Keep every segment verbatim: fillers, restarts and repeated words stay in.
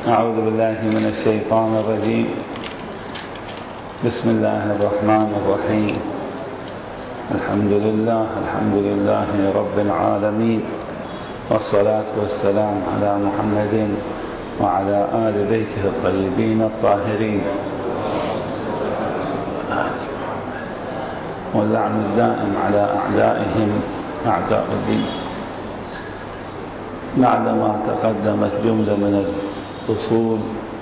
أعوذ بالله من الشيطان الرجيم. بسم الله الرحمن الرحيم. الحمد لله الحمد لله رب العالمين، والصلاة والسلام على محمد وعلى آل بيته الطيبين الطاهرين، واللعن الدائم على أعدائهم أعداء الدين. بعدما تقدمت جملة من الأصول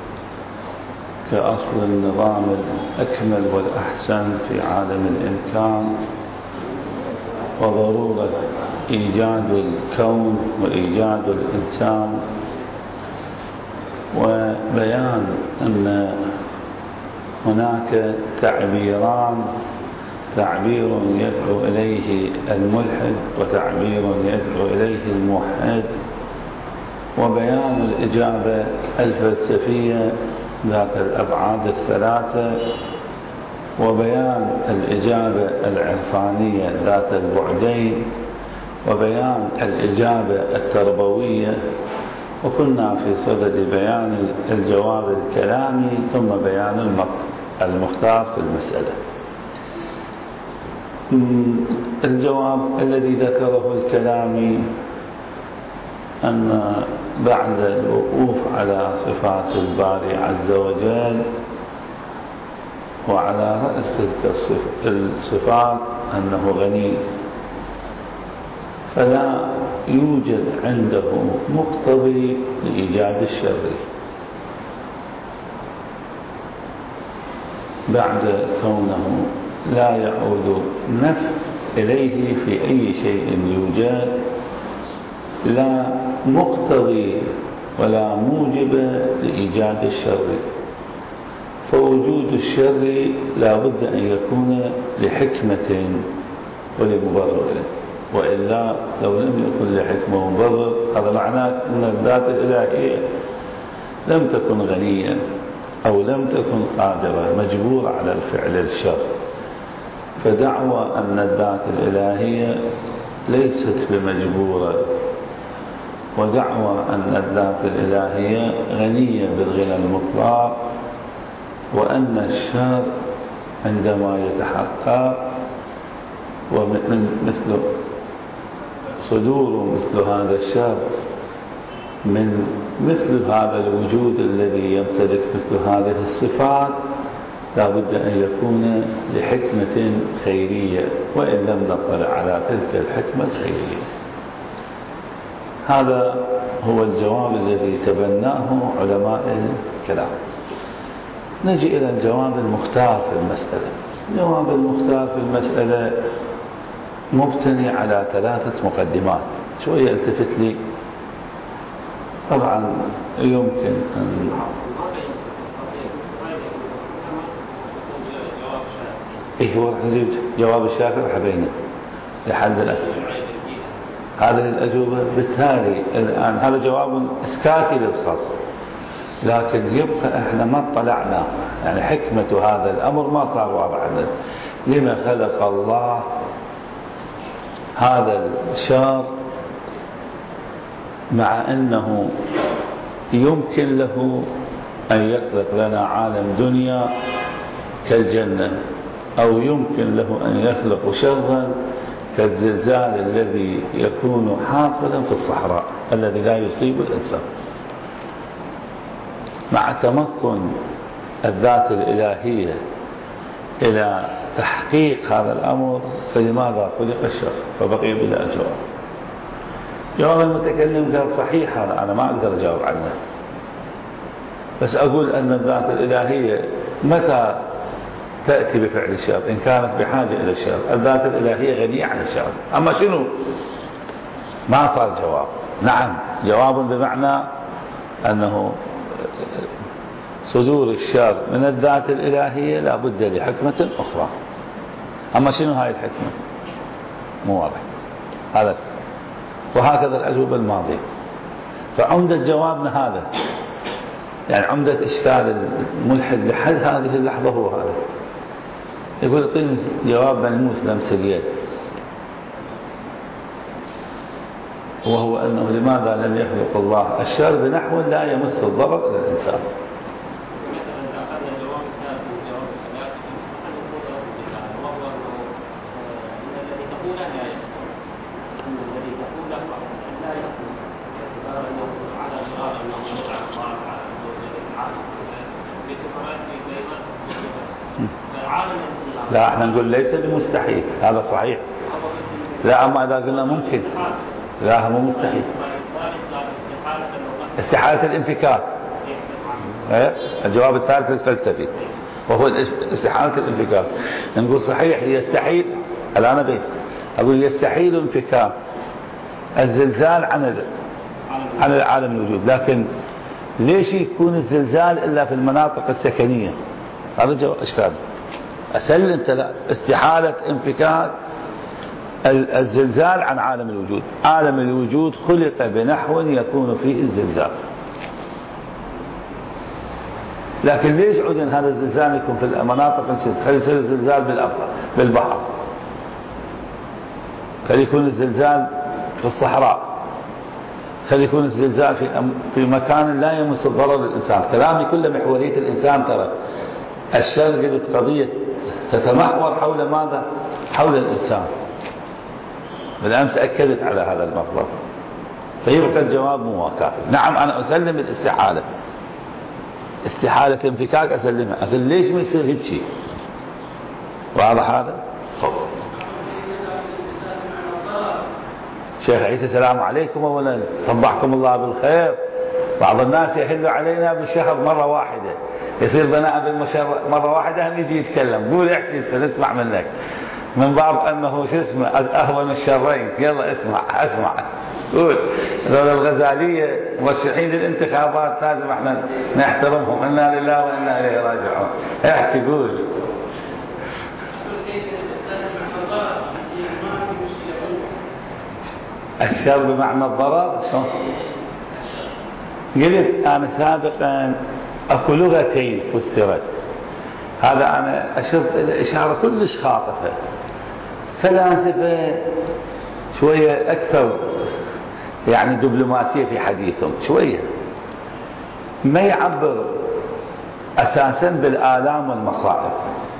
كأصل النظام الأكمل والأحسن في عالم الإمكان، وضرورة إيجاد الكون وإيجاد الإنسان، وبيان أن هناك تعبيران، تعبير يدعو إليه الملحد وتعبير يدعو إليه الموحد، وبيان الإجابة الفلسفية ذات الأبعاد الثلاثة، وبيان الإجابة العرفانية ذات البعدين، وبيان الإجابة التربوية. وكنا في صدد بيان الجواب الكلامي ثم بيان المختار في المسألة. الجواب الذي ذكره الكلامي أن بعد الوقوف على صفات الباري عز وجل وعلى رأس تلك الصفات أنه غني، فلا يوجد عنده مقتضي لإيجاد الشر بعد كونه لا يعود نفع إليه في أي شيء يوجد، لا مقتضي ولا موجب لإيجاد الشر. فوجود الشر لا بد أن يكون لحكمة ولمبرر، وإلا لو لم يكن لحكمة ومبرر هذا معناه أن الذات الإلهية لم تكن غنية أو لم تكن قادرة، مجبورة على الفعل الشر. فدعوى أن الذات الإلهية ليست بمجبورة، ودعوى أن الذات الإلهية غنية بالغنى المطلق، وأن الشر عندما يتحقق ومن مثل صدور مثل هذا الشر من مثل هذا الوجود الذي يمتلك مثل هذه الصفات لا بد أن يكون لحكمة خيرية، وإن لم نطلع على تلك الحكمة الخيرية. هذا هو الجواب الذي تبناه علماء الكلام. نجي إلى الجواب المختار في المسألة. الجواب المختار في المسألة مبتني على ثلاثة مقدمات. شوية التفت لي. طبعا يمكن أن إيه هو نجيب جواب الشافعي حبينا لحد الآن هذه الأجوبة. بالتالي الآن هذا جواب إسكاتي للخاص، لكن يبقى إحنا ما اطلعنا يعني حكمة هذا الأمر ما صار واضح لنا. لما خلق الله هذا الشر مع أنه يمكن له أن يخلق لنا عالم دنيا كالجنة، أو يمكن له أن يخلق شرا كالزلزال الذي يكون حاصلا في الصحراء الذي لا يصيب الإنسان. مع تمكن الذات الإلهية إلى تحقيق هذا الأمر، فلماذا خلق الشر؟ فبقي بلا جواب. جواب المتكلم قال صحيح، هذا أنا ما أقدر أجاوب عنه، بس أقول أن الذات الإلهية متى تأتي بفعل الشر؟ إن كانت بحاجة إلى الشر. الذات الإلهية غنية عن الشر. أما شنو؟ ما صار جواب. نعم، جواب بمعنى أنه صدور الشر من الذات الإلهية لا بد لحكمة أخرى. أما شنو هاي الحكمة؟ مو واضح هذا. وهكذا الأجوبة الماضية. فعمدة جوابنا هذا، يعني عمدة إشكال الملحد لحد هذه اللحظة هو هذا. يقول اعطيني جواب ملموس لمس اليد. وهو أنه لماذا لم يخلق الله الشر بنحو لا يمس الضرر إلى الإنسان. لا احنا نقول ليس بمستحيل، هذا صحيح. لا اما اذا قلنا ممكن، لا هو مستحيل. استحالة الانفكاك، الجواب الثالث الفلسفي وهو استحالة الانفكاك. نقول صحيح يستحيل، الان بين اقول يستحيل انفكاك الزلزال عن عن العالم الوجود، لكن ليش يكون الزلزال الا في المناطق السكنية؟ هذا الجواب اشكال. أسلم لا استحالة انفكاك الزلزال عن عالم الوجود. عالم الوجود خلق بنحو يكون فيه الزلزال، لكن ليش عدن هذا الزلزال يكون في المناطق السكنية؟ خلي يصير الزلزال بالبحر، خلي يكون الزلزال في الصحراء، خلي يكون الزلزال في في مكان لا يمس الضرر للإنسان. كلامي كله محورية الإنسان. ترى الشرق قضية تتمحور حول ماذا؟ حول الإنسان. بالأمس أكدت على هذا المصدر، فيبقى الجواب مو كافي. نعم أنا أسلم الاستحالة، استحالة انفكاك أسلمها، لكن ليش ما يصير هيك شيء؟ واضح هذا؟ طب شيخ عيسى السلام عليكم، أولا صبحكم الله بالخير. بعض الناس يحلوا علينا بالشهر مرة واحدة، يصير بناء بالمشر مرة واحدة هم يجي يتكلم، قول احكي انت نسمع منك، من باب انه شو اسمه اهون الشرين. يلا اسمع اسمع قول. لولا الغزالية مرشحين للانتخابات لازم احنا نحترمهم، انا لله وانا اليه راجعون. احكي قول. الشر بمعنى الضرر شلون؟ قلت انا سابقا اكو لغتين فسرت، هذا انا اشرت الى اشاره كلش خاطفه. فلاسفه شويه اكثر يعني دبلوماسيه في حديثهم، شويه ما يعبر اساسا بالالام والمصائب،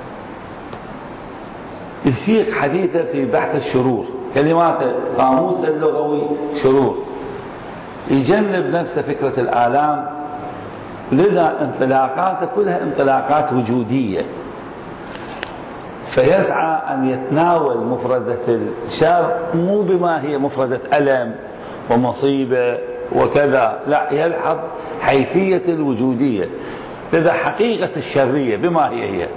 يسيق حديثه في بحث الشرور، كلماته قاموس اللغوي شرور، يجنب نفسه فكره الالام. لذا انطلاقاته كلها انطلاقات وجودية، فيسعى أن يتناول مفردة الشر مو بما هي مفردة ألم ومصيبة وكذا، لا، يلحظ حيثية الوجودية. لذا حقيقة الشرية بما هي هي،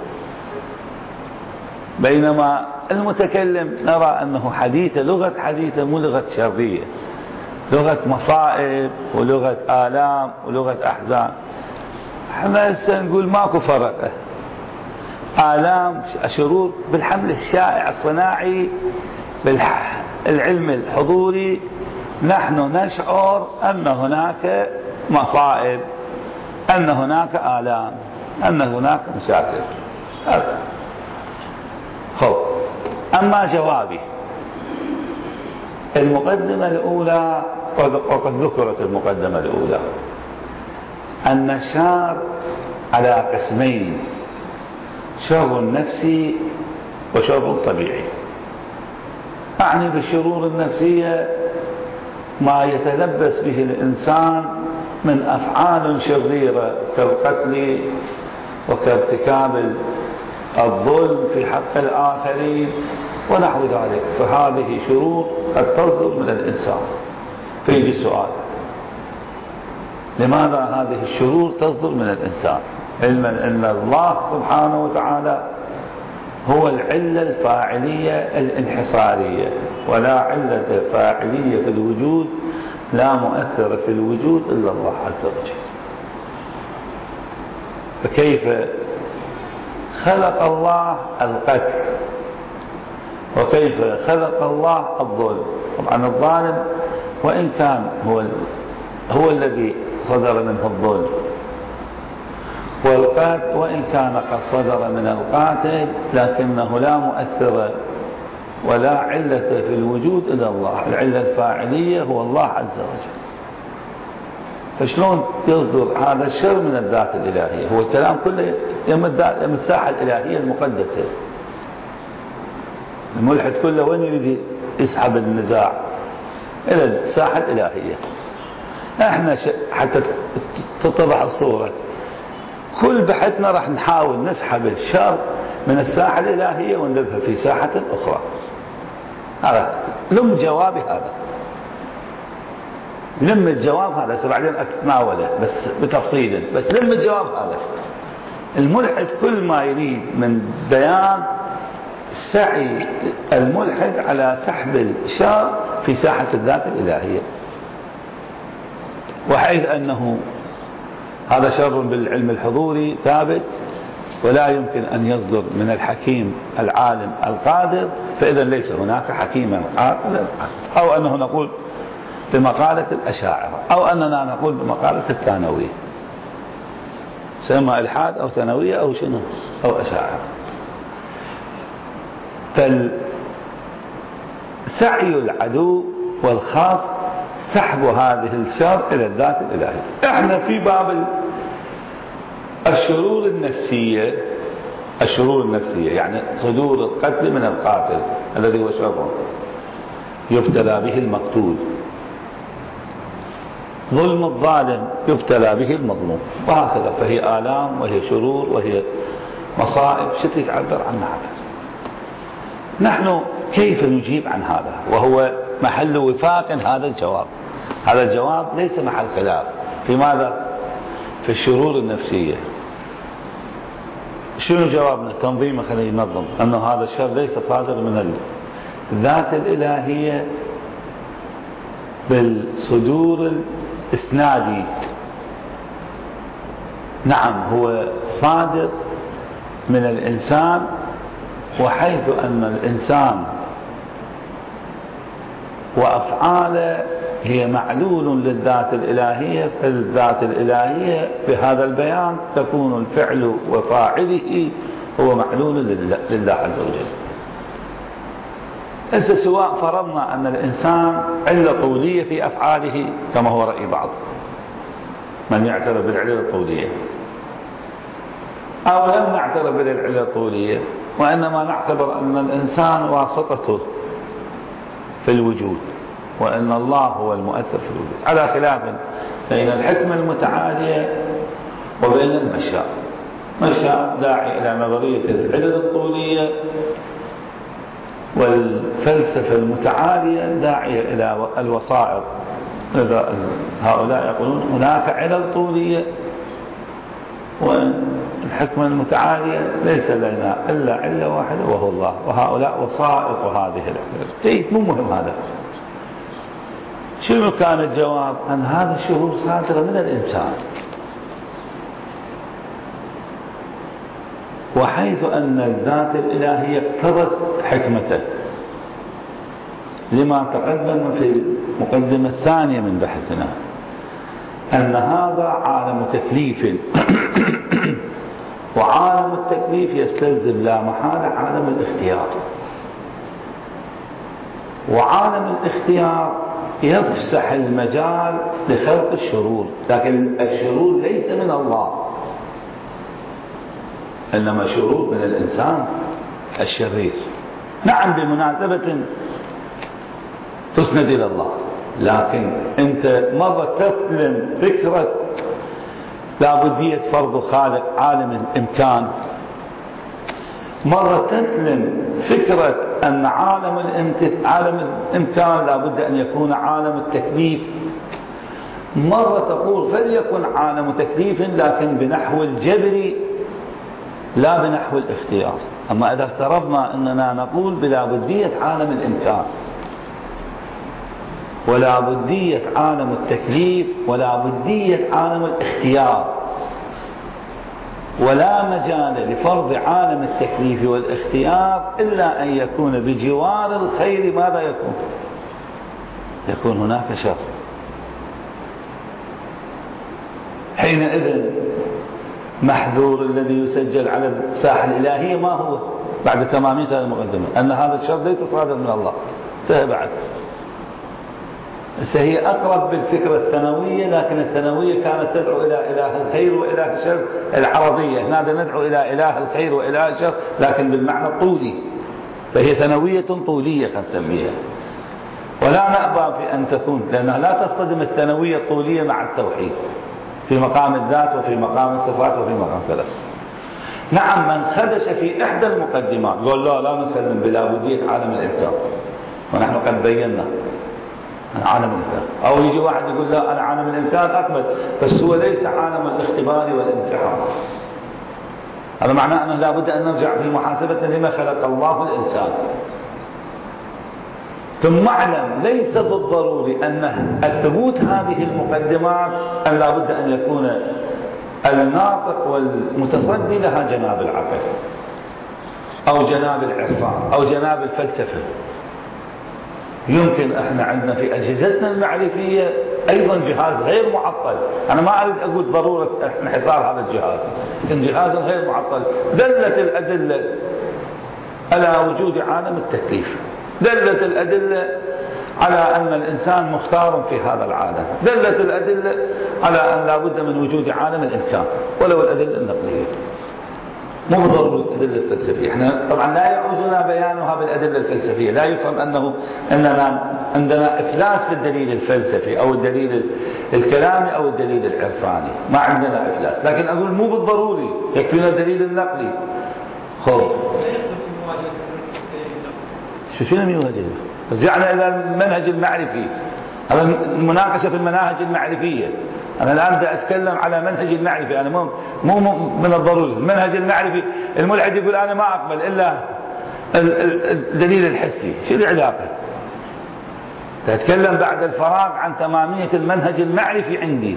بينما المتكلم نرى أنه حديثة لغة حديثة مو لغة شرية، لغة مصائب ولغة آلام ولغة أحزان. احنا هسه نقول ماكو فرق، آلام شرور بالحمل الشائع الصناعي بالعلم الحضوري، نحن نشعر أن هناك مصائب، أن هناك آلام، أن هناك مشاكل. خب أما جوابي، المقدمة الأولى وقد ذكرت المقدمة الأولى أن الشر على قسمين، شر نفسي وشر طبيعي. أعني بالشرور النفسية ما يتلبس به الإنسان من أفعال شريرة كالقتل وكارتكاب الظلم في حق الآخرين ونحو ذلك، فهذه شرور قد تصدر من الإنسان. فيجي السؤال، لماذا هذه الشرور تصدر من الإنسان؟ علما أن الله سبحانه وتعالى هو العلة الفاعلية الانحصارية، ولا علة فاعلية في الوجود، لا مؤثر في الوجود إلا الله عز وجل. فكيف خلق الله القتل وكيف خلق الله الظلم؟ طبعا الظالم وإن كان هو هو الذي صدر منه الظلم، والقاتل وإن كان قد صدر من القاتل لكنه لا مؤثر ولا علة في الوجود إلا الله، العلة الفاعلية هو الله عز وجل. فشلون يصدر هذا الشر من الذات الإلهية؟ هو الكلام كله يم الساحة الإلهية المقدسة. الملحد كله وين يريد يسحب النزاع؟ إلى الساحة الإلهية. احنا حتى تتضح الصورة، كل بحثنا راح نحاول نسحب الشر من الساحة الإلهية ونذهب في ساحة أخرى. هذا لم جوابي، هذا لم الجواب هذا سبعدين أتناوله بس بتفصيل، بس لم الجواب هذا. الملحد كل ما يريد من بيان سعي الملحد على سحب الشر في ساحة الذات الإلهية، وحيث أنه هذا شر بالعلم الحضوري ثابت ولا يمكن أن يصدر من الحكيم العالم القادر، فإذا ليس هناك حكيما عاقلا، أو أنه نقول بمقالة الأشاعرة، أو أننا نقول بمقالة الثانوية، سيما إلحاد أو ثانوية أو شنو أو أشاعرة. فالسعي العدو والخاص سحب هذه الشر إلى الذات الإلهية. احنا في باب الشرور النفسية، الشرور النفسية يعني صدور القتل من القاتل الذي هو شر يبتلى به المقتول، ظلم الظالم يبتلى به المظلوم، وهكذا. فهي آلام وهي شرور وهي مصائب، شتى يتعبر عنها عبر. نحن كيف نجيب عن هذا وهو محل وفاق هذا الجواب؟ هذا الجواب ليس محل خلاف. في ماذا؟ في الشرور النفسية. شنو جوابنا؟ تنظيم خلينا ننظم أنه هذا الشر ليس صادر من الذات الإلهية بالصدور الإسنادي. نعم هو صادر من الإنسان، وحيث أن الإنسان وأفعاله هي معلول للذات الإلهية، فالذات الإلهية بهذا البيان تكون الفعل وفاعله هو معلول لله عز وجل. إذا سواء فرضنا أن الإنسان علة قولية في أفعاله كما هو رأي بعض من يعترف بالعلة القولية، أو لم نعترف بالعلة القولية وإنما نعتبر أن الإنسان واسطته في الوجود وأن الله هو المؤثر في الوجود، على خلاف بين الحكمة المتعالية وبين المشاء. مشاء داعي إلى نظرية العلل الطولية، والفلسفة المتعالية داعية إلى الوسائط. هؤلاء يقولون هناك علل طولية والحكمة المتعالية ليس لنا إلا علة واحدة وهو الله، وهؤلاء وسائط هذه العلل. جيد، مو مهم هذا. شنو كان الجواب؟ أن هذا الشرور صادرة من الإنسان، وحيث أن الذات الإلهية اقتضت حكمته لما تقدم في المقدمة الثانية من بحثنا أن هذا عالم تكليف وعالم التكليف يستلزم لا محالة عالم الاختيار، وعالم الاختيار يفسح المجال لخلق الشرور، لكن الشرور ليس من الله، إنما شرور من الإنسان الشرير. نعم بمناسبة تسند إلى الله، لكن أنت مرة تسلم فكرة لابدية فرض خالق عالم الإمكان، مرة تسلم فكرة أن عالم عالم الإمكان لابد أن يكون عالم التكليف، مرة تقول فليكن عالم تكليف لكن بنحو الجبر لا بنحو الاختيار. أما إذا افترضنا أننا نقول بلا بدية عالم الإمكان ولا بدية عالم التكليف ولا بدية عالم الاختيار، ولا مجال لفرض عالم التكليف والاختيار إلا أن يكون بجوار الخير، ماذا يكون؟ يكون هناك شر. حينئذ المحذور الذي يسجل على الساحة الإلهية ما هو بعد تمامية هذه المقدمة؟ أن هذا الشر ليس صادر من الله، انتهى بعد. هي أقرب بالفكرة الثانوية، لكن الثانوية كانت تدعو إلى إله الخير وإله الشر العربية، هنا ندعو إلى إله الخير وإله الشر لكن بالمعنى الطولي، فهي ثانوية طولية نسميها، ولا نأبى في أن تكون، لأنها لا تصطدم الثانوية الطولية مع التوحيد في مقام الذات وفي مقام الصفات وفي مقام كذا. نعم، من خدش في إحدى المقدمات قال لا لا نسلم بلا بودية عالم الإمكان، ونحن قد بينا عالم الإمكان، أو يجي واحد يقول لا أنا عالم الإمكان أكمل، بس هو ليس عالم الاختبار والامتحان. هذا معناه أنه لا بد أن نرجع في محاسبتنا لما خلق الله الإنسان. ثم اعلم ليس بالضروري أن الثبوت هذه المقدمات أن لا بد أن يكون الناطق والمتصدي لها جناب العقل أو جناب العرفان أو جناب الفلسفة. يمكن احنا عندنا في أجهزتنا المعرفية أيضا جهاز غير معطل، أنا ما أريد أقول ضرورة انحصار هذا الجهاز، لكن جهاز غير معطل دلت الأدلة على وجود عالم التكليف، دلت الأدلة على أن الإنسان مختار في هذا العالم، دلت الأدلة على أن لا بد من وجود عالم الإمكان ولو الأدلة النقلية، مو بالضرورة الأدلة الفلسفية. احنا طبعا لا يعوزنا بيانها بالأدلة الفلسفية، لا يفهم أنه أننا عندنا إفلاس في الدليل الفلسفي أو الدليل الكلامي أو الدليل العرفاني، ما عندنا إفلاس، لكن أقول مو بالضروري يكفينا الدليل النقلي. خب شو شنو يواجه؟ رجعنا إلى المنهج المعرفي، هذا المناقشة في المناهج المعرفية. أنا الآن بدي أتكلم على منهج المعرفي، أنا مو مو من الضروري المنهج المعرفي. الملحد يقول أنا ما أقبل إلا الدليل الحسي، شو العلاقة؟ تتكلم بعد الفراغ عن تمامية المنهج المعرفي عندي.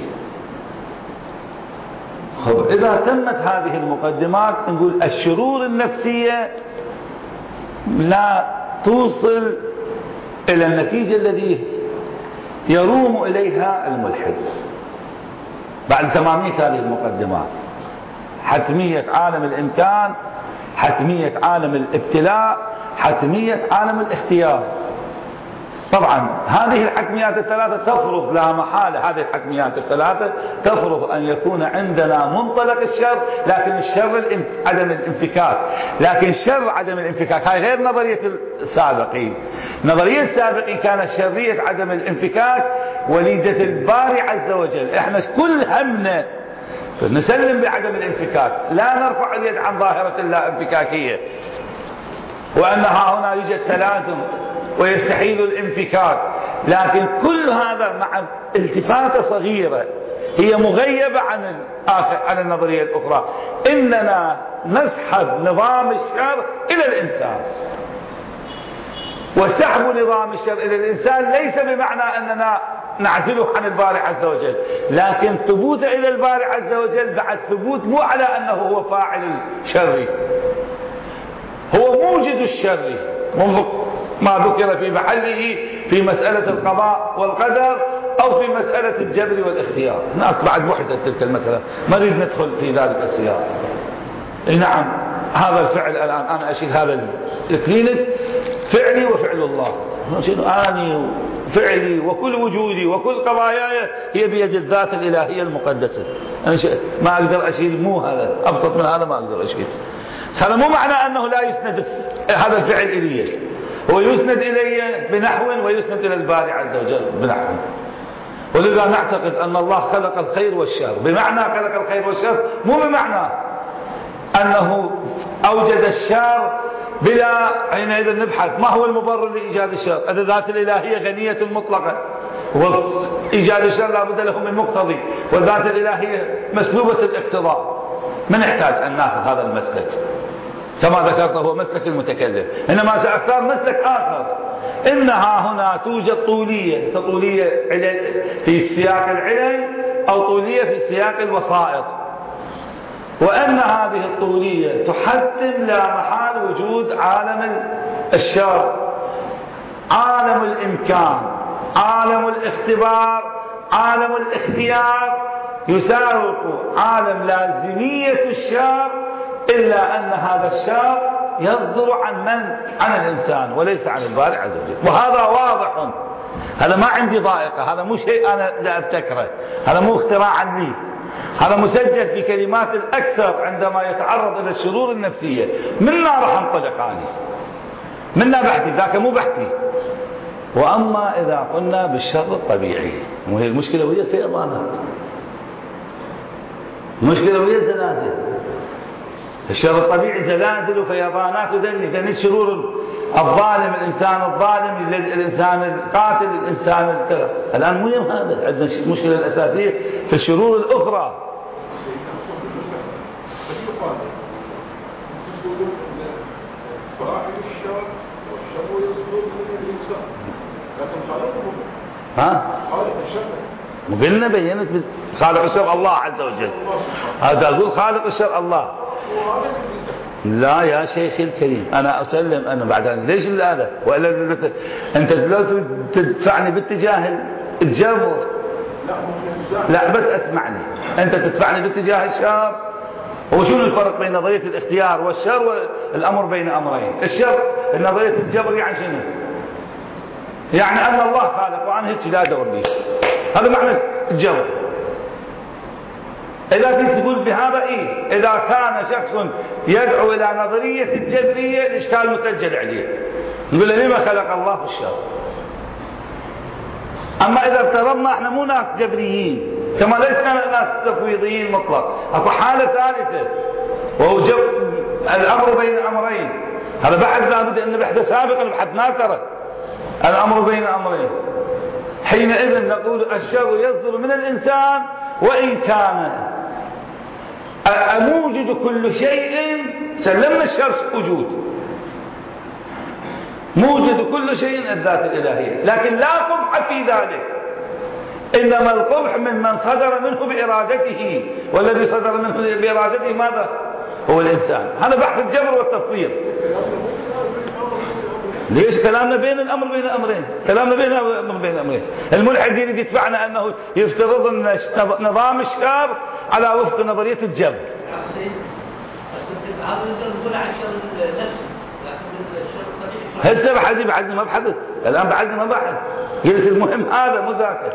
خب إذا تمت هذه المقدمات نقول الشرور النفسية لا توصل إلى النتيجة الذي يروم إليها الملحد بعد تمامية هذه المقدمات: حتمية عالم الإمكان، حتمية عالم الابتلاء، حتمية عالم الاختيار. طبعا هذه الحتميات الثلاثة تفرض لا محالة، هذه الحتميات الثلاثة تفرض أن يكون عندنا منطلق الشر، لكن الشر عدم الانفكاك، لكن شر عدم الانفكاك هاي غير نظرية السابقين. نظرية السابقين كانت شرية عدم الانفكاك وليدة الباري عز وجل، احنا كل همنا نسلم بعدم الانفكاك، لا نرفع اليد عن ظاهرة اللا انفكاكية، وأنها هنا يوجد تلازم ويستحيل الانفكاك، لكن كل هذا مع التفاتة صغيرة هي مغيبة عن عن النظرية الأخرى. إننا نسحب نظام الشر إلى الإنسان، وسحب نظام الشر إلى الإنسان ليس بمعنى أننا نعزله عن الباري عز وجل، لكن ثبوت إلى الباري عز وجل بعد ثبوت مو على أنه هو فاعل الشر، هو موجد الشر منذ ما ذكر في محله في مسألة القضاء والقدر أو في مسألة الجبر والاختيار. هناك بعد محدث تلك المسألة، ما نريد ندخل في ذلك السياق. نعم هذا الفعل الآن أنا أشيل هذا الكلينت، فعلي وفعل الله، أني فعلي وكل وجودي وكل قضاياي هي بيد الذات الإلهية المقدسة. أنا ما أقدر أشيل، مو هذا أبسط من هذا ما أقدر أشيل. هذا مو معنى أنه لا يسند هذا الفعل إليه، هو يسند إلي بنحو ويسند إلى الباري عز وجل بنحو. ولذا نعتقد أن الله خلق الخير والشر، بمعنى خلق الخير والشر مو بمعنى أنه أوجد الشر بلا، حينئذ نبحث ما هو المبرر لإيجاد الشر. الذات الإلهية غنية مطلقة، وإيجاد الشر لا بد له من مقتضي، والذات الإلهية مسلوبة الاقتضاء. من يحتاج أن نأخذ هذا المسلك كما ذكرت هو مسلك المتكلم، إنما سأختار مسلك آخر. إنها هنا توجد طولية، طولية في سياق العلل أو طولية في سياق الوسائط، وأن هذه الطولية تحتم لا محال وجود عالم الشر، عالم الإمكان، عالم الاختبار، عالم الاختيار، يسارق عالم لازمية الشر، إلا أن هذا الشر يصدر عن من؟ عن الإنسان وليس عن الباري عز وجل. وهذا واضح، هذا ما عندي ضائقة، هذا مو شيء أنا لا أبتكره، هذا مو اختراعا لي، هذا مسجل في كلمات الأكثر عندما يتعرض إلى الشرور النفسية. منا راح انطلق عني، منا بحثي، ذاك مو بحثي. وأما إذا قلنا بالشر الطبيعي، وهي المشكلة وهي الفيضانات، المشكلة وهي الزلازل. الشر الطبيعي زلازل وفيضانات ودني دني الشرور الظالم، الإنسان الظالم، الإنسان القاتل، الإنسان الكذا. الآن مو يوم هذا، عندنا المشكلة الأساسية في الشرور الأخرى. ها؟ قلنا بينت خالق الشر الله عز وجل، هذا أقول خالق الشر الله. لا يا شيخي الكريم، أنا أسلم أنا بعد ليش هذا؟ وإلا أنت لو تدفعني باتجاه الجبر، لا بس أسمعني، أنت تدفعني باتجاه الشر. وشنو الفرق بين نظرية الاختيار والشر والأمر بين أمرين؟ الشر نظرية الجبر يعني شنو؟ يعني أن الله خالق وأنا هيك لا أدور لي، هذا معنى الجبر. إذا تقول بهذا إيه؟ إذا كان شخص يدعو إلى نظرية الجبرية الإشكال مسجل عليه، نقول له لما خلق الله الشر؟ أما إذا افترضنا إحنا مو ناس جبريين، كما ليسنا ناس تفويضيين مطلق، أكو حالة ثالثة وهو الأمر بين أمرين. هذا بحث لابد أن نبحث سابقا، البحث ما ترى الأمر بين أمرين. حينئذ نقول الشر يصدر من الإنسان، وإن كان موجد كل شيء، سلمنا الشر وجود، موجد كل شيء الذات الإلهية، لكن لا قبح في ذلك، إنما القبح ممن صدر منه بإرادته، والذي صدر منه بإرادته ماذا؟ هو الإنسان. هذا بحث الجبر والتفويض. ليش كلامنا بين الأمر بين أمرين؟ كلامنا بين الأمر بين أمرين. الملحد يريد يدفعنا أنه يفترض أن نظام الشر على وفق نظرية الجبر. هسه بحثي بعدني ما بحثت، الآن بعدني ما بحث، قلت المهم هذا مذاكر.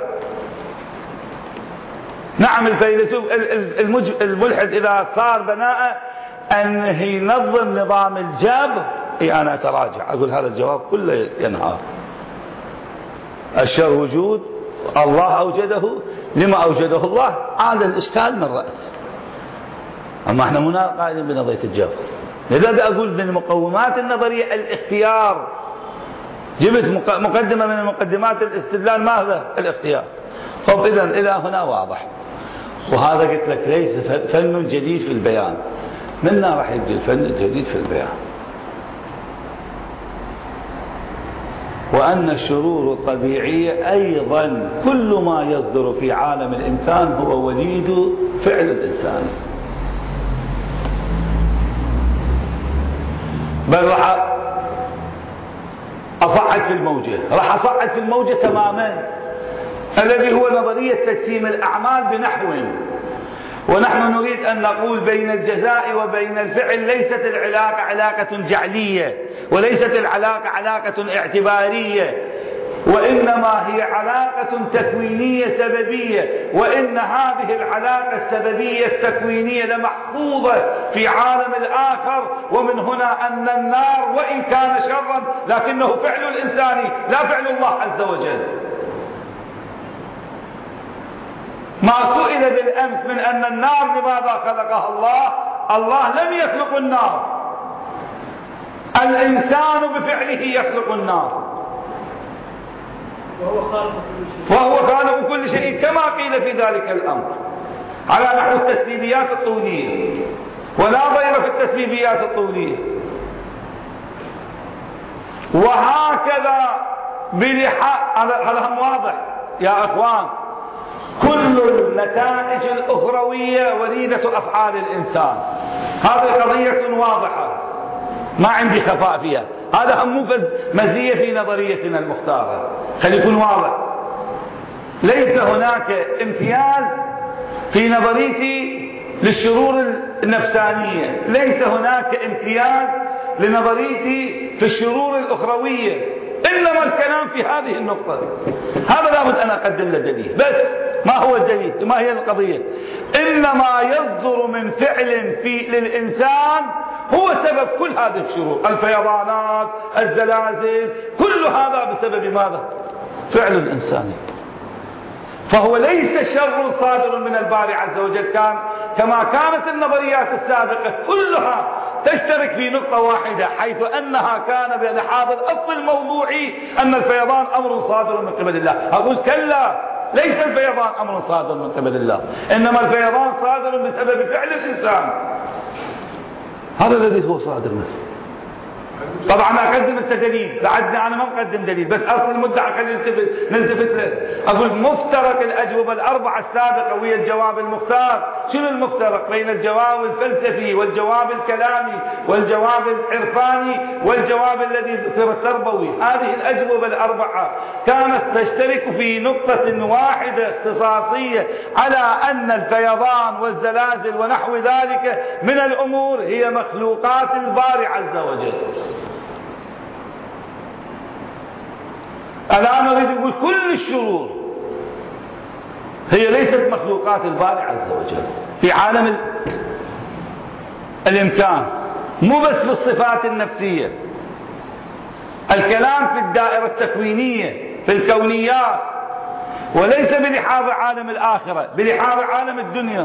نعم الفيلسوف الملحد إذا صار بناء أن ينظم نظام الجبر، إيه أنا أتراجع أقول هذا الجواب كله ينهار. الشر وجود، الله أوجده، لما أوجده الله؟ هذا الإشكال من رأس. أما احنا منا قائلين بنظرية الجبر. لذا أقول من مقومات النظرية الاختيار. جبت مقدمة من المقدمات الاستدلال، ماذا؟ الاختيار. طب إذن إلى هنا واضح. وهذا قلت لك ليس فن جديد في البيان، منا راح يبدي الفن الجديد في البيان. وأن الشرور الطبيعية أيضا كل ما يصدر في عالم الإمكان هو وليد فعل الإنسان. بل راح أصعد في الموجة، راح أصعد في الموجة تماما، الذي هو نظرية تجسيم الأعمال بنحو. ونحن نريد أن نقول بين الجزاء وبين الفعل ليست العلاقة علاقة جعلية، وليست العلاقة علاقة اعتبارية، وإنما هي علاقة تكوينية سببية. وإن هذه العلاقة السببية التكوينية لمحفوظة في عالم الآخر. ومن هنا أن النار وإن كان شرا لكنه فعل الإنسان لا فعل الله عز وجل. ما سئل بالأمس من أن النار لماذا خلقها الله؟ الله لم يخلق النار، الإنسان بفعله يخلق النار، وهو خالق كل شيء كما قيل في ذلك الأمر على نحو التسبيبيات الطولية. ولا ضير في التسبيبيات الطولية. وهكذا بلحاء، هذا هم واضح يا أخوان. كل النتائج الأخروية وليدة أفعال الإنسان، هذه قضية واضحة ما عندي خفاء فيها. هذا هم مزية في نظريتنا المختارة، خلي يكون واضح. ليس هناك امتياز في نظريتي للشرور النفسانية، ليس هناك امتياز لنظريتي في الشرور الأخروية، إنما الكلام في هذه النقطة. هذا لابد أن أقدم له دليل. بس ما هو الدليل؟ ما هي القضية؟ إنما يصدر من فعل في للإنسان هو سبب كل هذه الشرور، الفيضانات، الزلازل، كل هذا بسبب ماذا؟ فعل الإنسان. فهو ليس شر صادر من الباري عز وجل، كان كما كانت النظريات السابقة كلها تشترك في نقطة واحدة، حيث أنها كان بلحاظ الأصل الموضوعي أن الفيضان أمر صادر من قبل الله. أقول كلا، ليس الفيضان أمر صادر من قبل الله، إنما الفيضان صادر بسبب فعل الإنسان، هذا الذي هو صادر منه. طبعا اقدم الدليل، بعدني انا ما مقدم دليل، بس اصل المدعى خلينا نلتفت نلتفت له. اقول مفترق الاجوبه الاربعه السابقه وهي الجواب المختار. شنو المفترق بين الجواب الفلسفي والجواب الكلامي والجواب العرفاني والجواب الذي ذكر التربوي؟ هذه الاجوبه الاربعه كانت تشترك في نقطه واحده اختصاصيه، على ان الفيضان والزلازل ونحو ذلك من الامور هي مخلوقات الباري عز وجل. الآن نريد نقول كل الشرور هي ليست مخلوقات الباري عز وجل في عالم ال... الإمكان، مو بس في الصفات النفسية. الكلام في الدائرة التكوينية في الكونيات، وليس بلحاظ عالم الآخرة، بلحاظ عالم الدنيا.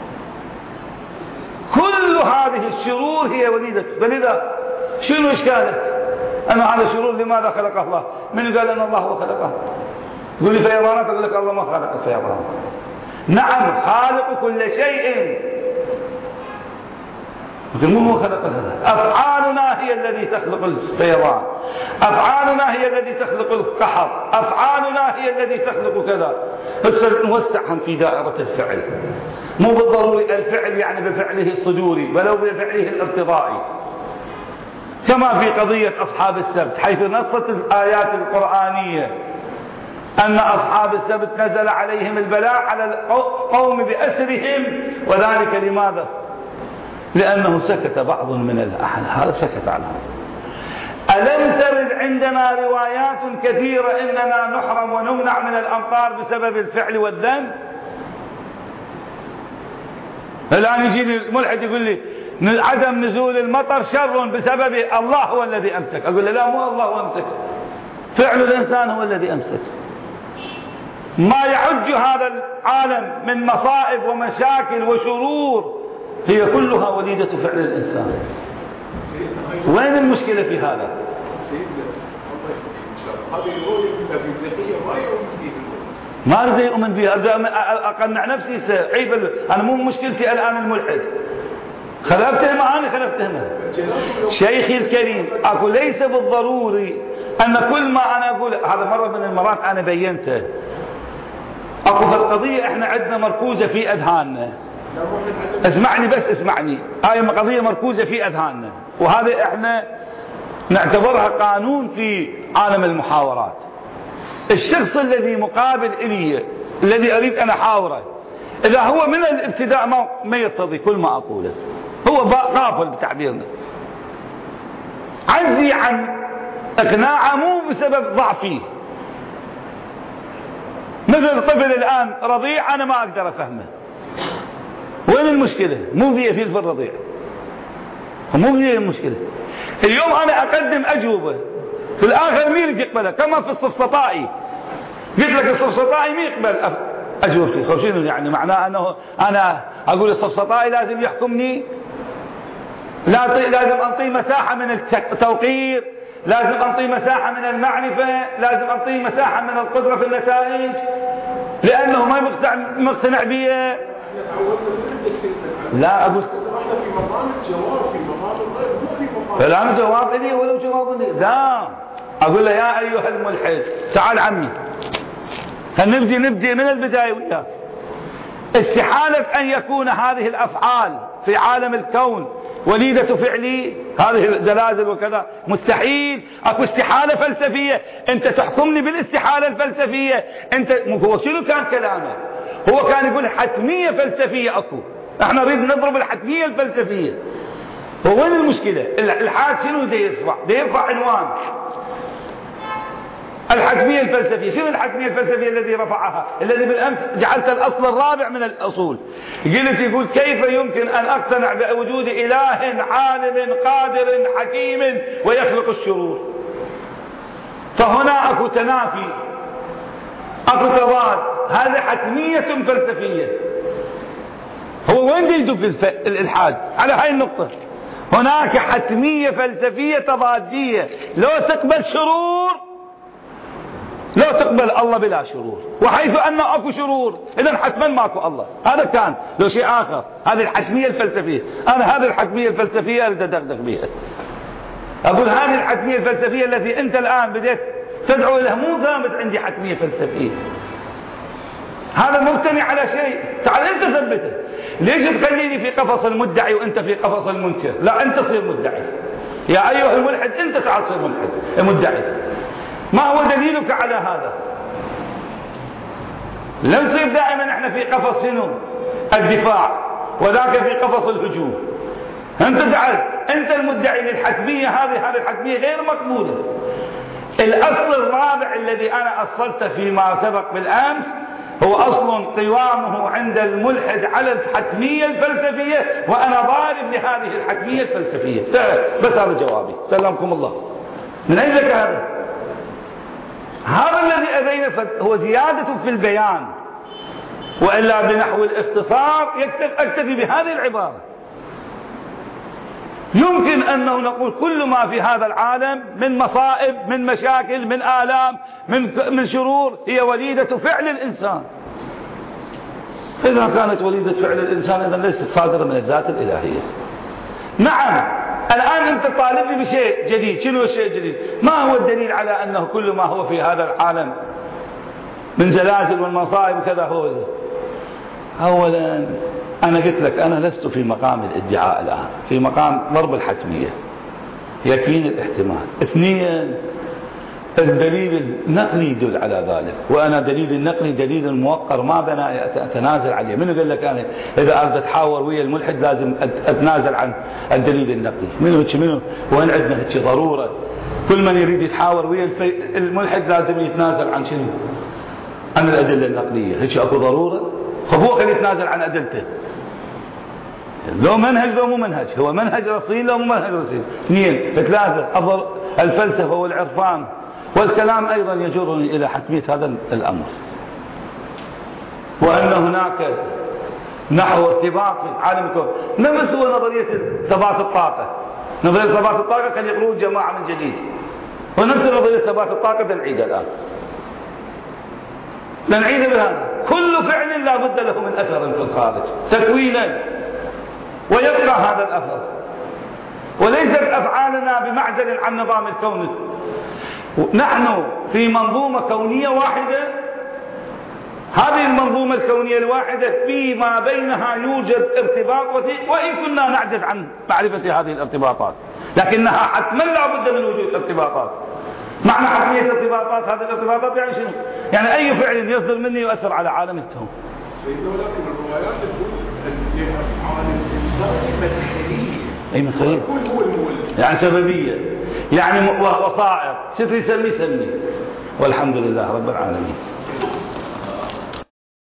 كل هذه الشرور هي وليدة. فلذا شنو إشكالك؟ أنا هذا شرور لماذا خلق الله؟ من قال أن الله هو خلقه؟ يقول لي فيضانات، أقول لك الله ما خلق الفيضانات. نعم خالق كل شيء، لكن مو هو خلقها. أفعالنا هي التي تخلق الفيضان، أفعالنا هي التي تخلق القحط، أفعالنا هي التي تخلق كذا. بس نوسعهم في دائرة الفعل، مو بالضروري الفعل يعني بفعله الصدوري، ولو بفعله الارتضائي، كما في قضية أصحاب السبت، حيث نصت الآيات القرآنية أن أصحاب السبت نزل عليهم البلاء على القوم بأسرهم، وذلك لماذا؟ لأنه سكت بعض من الأحد، هذا سكت عنه. ألم ترد عندنا روايات كثيرة إننا نحرم ونمنع من الأمطار بسبب الفعل والذنب؟ الآن يجيني الملحد يقول لي عدم نزول المطر شر بسبب الله هو الذي أمسك. أقول له لا، مو الله هو أمسك، فعل الإنسان هو الذي أمسك. ما يعج هذا العالم من مصائب ومشاكل وشرور هي كلها وليدة فعل الإنسان. وين المشكلة في هذا؟ ما أريد أؤمن بها، أريد أقنع نفسي. عيب، أنا مو مشكلتي الآن الملحد، خلفتهمه أنا خلفتهمه. شيخي الكريم، أقول ليس بالضروري أن كل ما أنا أقول، هذا مرة من المرات أنا بينته، أقول في القضية إحنا عندنا مركوزة في أذهاننا. اسمعني بس اسمعني، هاي قضية مركوزة في أذهاننا، وهذا إحنا نعتبرها قانون في عالم المحاورات. الشخص الذي مقابل إلي، الذي أريد أن أحاوره، إذا هو من الابتداء ما, ما يرتضي كل ما أقوله، هو غافل بتعبيرنا، عجزي عن إقناعه مو بسبب ضعفي. مثل طفل الآن رضيع أنا ما أقدر أفهمه، وين المشكلة؟ مو في في الرضيع، مو في المشكلة. اليوم أنا أقدم أجوبة، في الآخر مين اللي يقبلها؟ كما في الصفصطائي، قلت لك الصفصطائي مين يقبل أجوبتي؟ شنو يعني معناه أنه أنا أقول الصفصطائي لازم يحكمني؟ لازم أنطيه مساحة من التوقير، لازم أنطيه مساحة من المعرفة، لازم أنطيه مساحة من القدرة في النتائج، لأنه ما مقتنع مقتنع بيه. لا أقول في مقام الجواب، في مقام الغير، مو في مقام فالآن جواب لي ولو جواب لي. لا أقول له يا أيها الملحد تعال عمي، خلينا نبدي نبدي من البداية وياك. استحالة أن يكون هذه الأفعال في عالم الكون وليدة فعلي، هذه الزلازل وكذا، مستحيل. اكو استحالة فلسفية، انت تحكمني بالاستحالة الفلسفية. انت هو شنو كان كلامه؟ هو كان يقول حتمية فلسفية أكو، احنا نريد نضرب الحتمية الفلسفية. هو وين المشكلة؟ الحاد شنو دا يرفع؟ دا يرفع عنوان الحتمية الفلسفية. شنو الحتمية الفلسفية الذي رفعها؟ الذي بالأمس جعلت الأصل الرابع من الأصول. قلت يقول كيف يمكن أن أقتنع بوجود إله عالم قادر حكيم ويخلق الشرور؟ فهنا أكو تنافي، أكو تضاد، هذه حتمية فلسفية. هو وين يدق الإلحاد؟ على هاي النقطة. هناك حتمية فلسفية تضادية، لو تقبل شرور لا تقبل الله بلا شرور، وحيث أن أكو شرور إذن حتما ماكو الله. هذا كان لو شيء آخر. هذه الحتمية الفلسفية. أنا هذه الحتمية الفلسفية أريد أدغدغ بها. أقول هذه الحتمية الفلسفية التي أنت الآن بديت تدعو إليها مو ثابت عندي حتمية فلسفية. هذا مبتني على شيء، تعال أنت ثبته. ليش تخليني في قفص المدعي وأنت في قفص المنكر؟ لا، أنت صير مدعي يا أيها الملحد، أنت تعال صير ملحد مدعي. ما هو دليلك على هذا؟ لم نصير دائما احنا في قفص شنو؟ الدفاع، وذاك في قفص الهجوم. انت تعال، انت المدعي للحتمية هذه، هذه الحتمية غير مقبولة. الاصل الرابع الذي انا اصلته فيما سبق بالامس هو اصل قوامه عند الملحد على الحتمية الفلسفية، وانا ضارب لهذه الحتمية الفلسفية. بس هذا جوابي، سلامكم الله. من اين لك هذا؟ هذا الذي أبينا هو زيادة في البيان، وإلا بنحو الاختصار أكتفي بهذه العبارة. يمكن أنه نقول كل ما في هذا العالم من مصائب، من مشاكل، من آلام، من من شرور هي وليدة فعل الإنسان. إذا كانت وليدة فعل الإنسان إذا ليست صادرة من الذات الإلهية. نعم، الآن أنت طالبني بشيء جديد. شنو الشيء الجديد؟ ما هو الدليل على أنه كل ما هو في هذا العالم من زلازل والمصائب وكذا هو ده؟ أولا أنا قلت لك أنا لست في مقام الادعاء الآن، في مقام ضرب الحتمية، يكفيني الاحتمال. اثنين، الدليل النقلي يدل على ذلك، وأنا دليل النقلي دليل موقر ما بنا أتنازل عليه. من قال لك أنا إذا أريد أتحاور ويا الملحد لازم أتنازل عن الدليل النقلي؟ منو هيك منو؟ وين عندنا هيك ضرورة كل من يريد يتحاور ويا الملحد لازم يتنازل عن شنو؟ عن الأدلة النقلية. هيك أكو ضرورة؟ فهو كان يتنازل عن أدلته. لو منهج لو مو منهج، هو منهج رصين لو مو منهج رصين. اثنين، ثلاثة، الفلسفة والعرفان والكلام أيضا يجرني إلى حتمية هذا الأمر، وأن هناك نحو ارتباط في عالم الكون. نفس هو نظرية ثبات الطاقة. نظرية ثبات الطاقة كان يقولون جماعة من جديد، ونفس نظرية ثبات الطاقة بنعيدها الآن، بنعيدها بهذا. كل فعل لا بد له من أثر في الخارج تكوينا، ويبقى هذا الأثر، وليست أفعالنا بمعزل عن نظام الكون. نحن في منظومة كونية واحدة، هذه المنظومة الكونية الواحدة فيما بينها يوجد ارتباط وثيق، وإن كنا نعجز عن معرفة هذه الارتباطات، لكنها حتما لا بد من وجود ارتباطات. معنى حتمية الارتباطات، هذه الارتباطات يعني شنو؟ يعني أي فعل يصدر مني يؤثر على عالم الكون. لكن الروايات تقول أن أفعال الإنسان مدخلية، أي مدخلية؟ الكل هو المولد، يعني سببية، يعني وصائر، شو يسمي سمي. والحمد لله رب العالمين.